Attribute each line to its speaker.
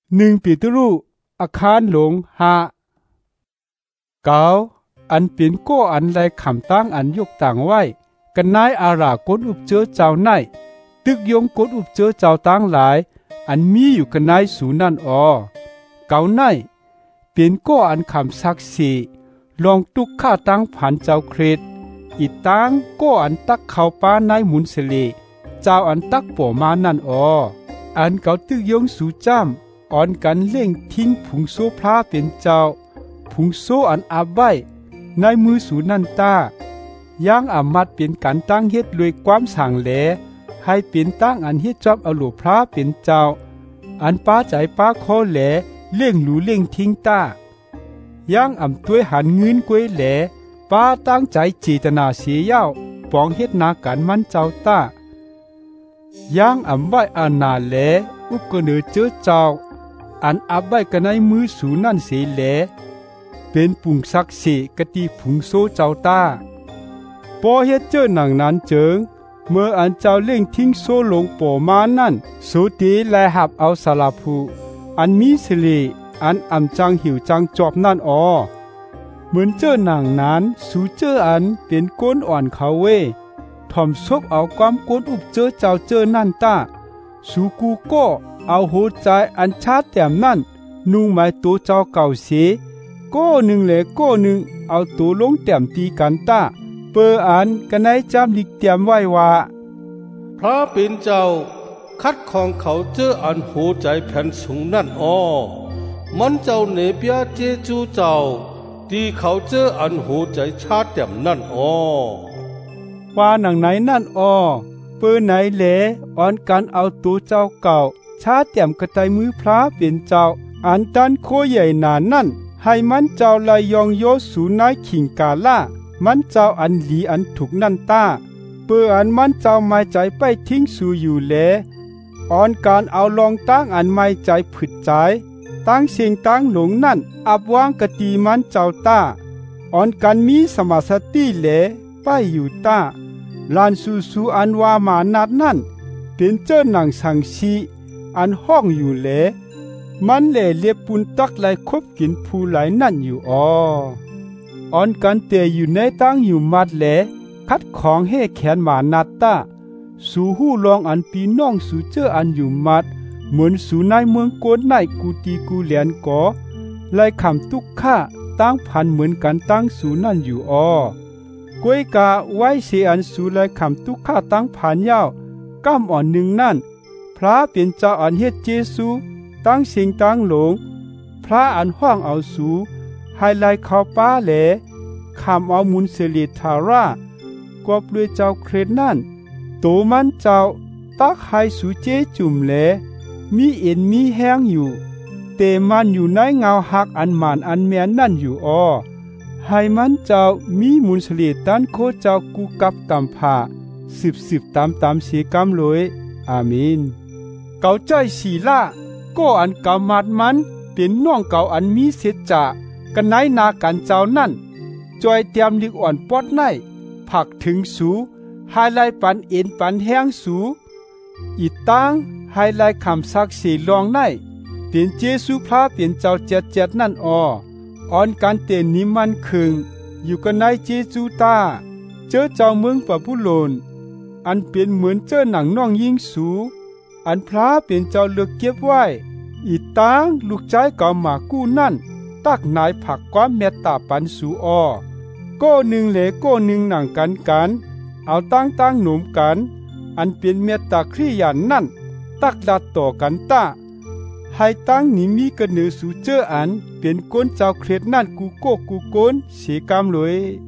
Speaker 1: 1ปีตุรุอาคารหลงหาเกาอันเป็นก้อันไรขำตั้งอันยกต่างไว้กันนายอารากดอุบเจอเจ้าในตึกยงกดอุบเจอเจ้าตั้งหลายอันมีอยู่กันนายสูนั่นเกาในเป็นก้อันขำศักดิ์สิลองตุกข้าตั้งผันเจ้าเครดอีตั้งก้อันตักเข้าป้านายหมุนเสลเจ้าอันตักป่อมานั่นอันเกาตึกยงสูจ้ำอ่อนกันเล่งทิ้งผุงโซพระเป็นเจ้าผุงโซอันอาบไว้ในมือสูนันตาย่างอามัดเป็นการตั้งเฮ็ดรวยความสั่งแหลให้เป็นตั้งอันเฮ็ดจอบเอาหลวพระเป็นเจ้าอันป้าใจป้าคอแหลเล่งหลูเล่งทิ้งตาย่างอ่ำตัวยหันเงินกวยแหลป้าตั้งใจเจตนาเสียเย้าปองเฮ็ดนาการมันเจ้าตาย่างอ่ำไว้อานาแหลอุกกเนอเจอเจ้าอันอับไว้กันในมือสูนั่นเสียแหลเป็นปุ่งซักเสกติผุงโซเจ้าตาพอเฮ็ดเจอหนังนั้นเจิงเมื่ออันเจ้าเล่งทิ้งโซลงป่อมานั่นโซตีและหับเอาสาลาภูอันมีสิริอันอ่ำจังหิวจังจอบนั่นเหมือนเจอหนังนั้นสูเจออันเป็นก้นอ่อนเขาเวถ่อมซกเอาความก้นอุบเจอเจ้าเจอนั่นตาสูกูก็เอาโหใจอันชาแต้มนั่นนุ่งไม้ตัวเจ้าเก่าเสียก็หนึ่งเลยก็หนึ่งเอาตัวลงแต้มตีกันตาเปออันกันในจำลิกเตรียมไว้ว่า
Speaker 2: พระเป็นเจ้าคัดของเขาเจออันโหใจแผ่นสูงนั่นมันเจ้าเนเปียเจจูเจ้าที่เขาเจออันโหใจชาแต้มนั่น
Speaker 1: ว่าหนังไหนนั่นเปอไหนแหลอ่อนกันเอาตัวเจ้าเก่าชาแต้มกระไตมือพระเป็นเจ้าอันตันโคใหญ่หนานั่นให้มันเจ้าลายยองโยสูนายขิงกาล่ามันเจ้าอันหลีอันถูกนั่นตาเปื่ออันมันเจ้าไม่ใจไปทิ้งสู่อยู่แลอ่อนการเอาลองตั้งอันไม่ใจผึดใจตั้งเสียงตั้งหลงนั่นอับวางกะตีมันเจ้าตาอ่อนการมีสมาสติแลไปอยู่ตาลานสูอันว่ามานัดนั่นเป็นเจ้าหนังสังชีอันห้องอยู่แลมันแหล่เลียบปุนตักไหลคบกินผู้ไหลนั่นอยู่อ่อนกันเตยอยู่ในตั้งอยู่มัดแหลคัดของให้แขนหมานัดตาสู่หู้ลองอันปีน้องสู่เจออันอยู่มัดเหมือนสู่ในเมืองโกนในกูตีกูเหลียนก่อไล่คำตุกข้าตั้งพันเหมือนกันตั้งสู่นั่นอยู่กวยกาไว้เสียอันสู่ไล่คำตุกข้าตั้งพันยาวก้ามอ่อนหนึ่งนั่นพระเป็นเจ้าอันเฮ็ดเจซูตั้งสิงตั้งหลงพระอันห้องเอาสูให้ไล่เข้าป้าแหลคำเอามุนเสลิทารากอบด้วยเจ้าเครดนั่นโตมันเจ้าตักให้สูเจจุ่มแหลมีเอ็นมีแห้งอยู่เตมันอยู่ในเงาหักอันหมานอันแมนนั่นอยู่ให้มันเจ้ามีมุนเสลิตันโคเจ้ากูกับตำผาสืบตามเสียกรรมเลยอามีนเก่าใจสีล่าก็อันเก่ามัดมันเป็นน้องเก่าอันมีเสจจะกันไหนนากันเจ้านั่นจอยเตรียมลิกอ่อนปอดในผักถึงสูไฮไลปันเอ็นปันแห้งสูอีตังไฮไลคำซักสีลองในเป็นเจสุพระเป็นเจ้าเจ็ดนั่นอ่อนการเตนนิมันคึงอยู่กันในเจจูตาเจอเจ้าเมืองปะพุโลนอันเป็นเหมือนเจ้าหนังน้องยิงสูอันพระเป็นเจ้าเลือกเก็บไว้อีตังลูกใจเก่ามากู้นั่นตักนายผักความเมตตาปันสูก็หนึ่งเหลก็หนึ่งหนังกันเอาตั้งหนุมกันอันเป็นเมตตาคริยันนั่นตักดัดต่อกันตาให้ตั้งนิมีกันเนือสูเจออันเป็นก้นเจ้าเครดนั่นกูโกนเสียกรรมเลย